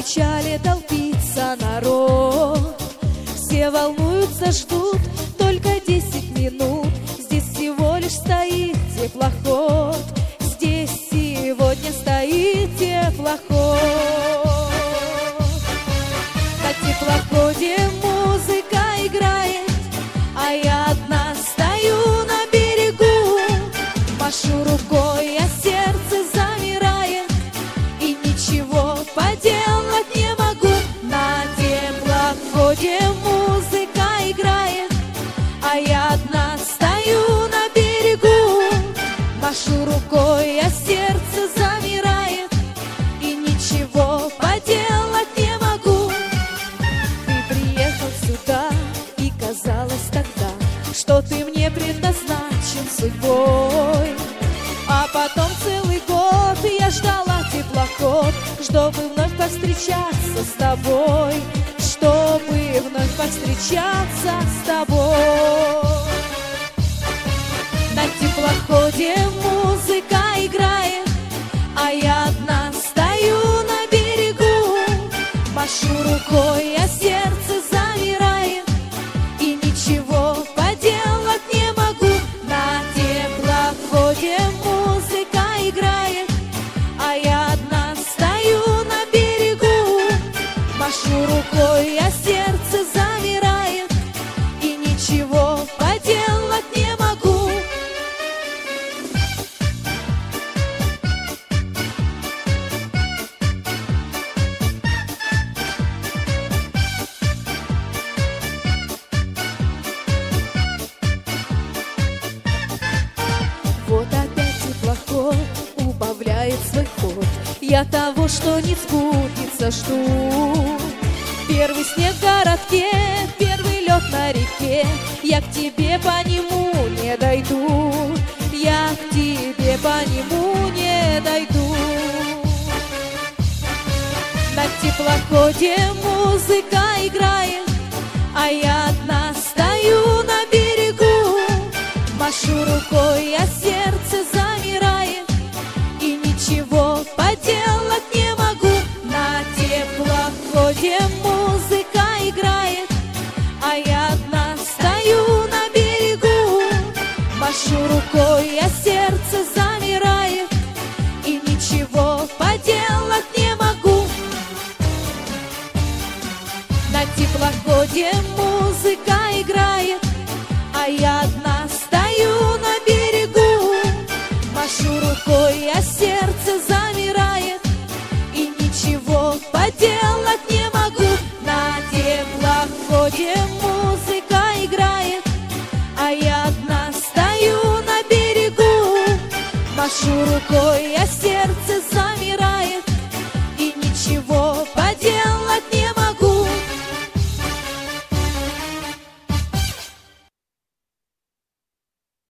причале толпится народ, все волнуются, ждут только 10 минут. Здесь всего лишь стоит теплоход, здесь сегодня стоит теплоход. На теплоходе музыка играет, а я одна стою на берегу. Машу рукой, а сердце замирает, и ничего поделать не могу. На теплоходе музыка играет, а я одна стою на берегу. Машу рукой, а сердце замирает, и ничего поделать не могу. Ты приехал сюда, и казалось тогда, что ты мне предназначен судьбой. А потом целый год я ждала теплоход, чтобы вновь повстречаться с тобой, чтобы вновь повстречаться с тобой. На теплоходе музыка играет, а я одна стою на берегу. Машу рукой, а сердце замирает, и ничего поделать не могу. На теплоходе музыка играет, а я одна стою на берегу. Машу рукой, а сердце замирает, и ничего поделать не могу. Вот опять теплоход убавляет свой ход, я того, что не сбудется, жду. Первый снег в городке, первый лед на реке, я к тебе по нему не дойду, я к тебе по нему не дойду. На теплоходе музыка играет, а я одна стою на берегу. Машу рукой, а сердце замирает, и ничего поделать не могу. На теплоходе музыка играет, а я одна стою на берегу. Машу рукой, а сердце замирает, и ничего поделать не могу. На теплоходе музыка играет, а я одна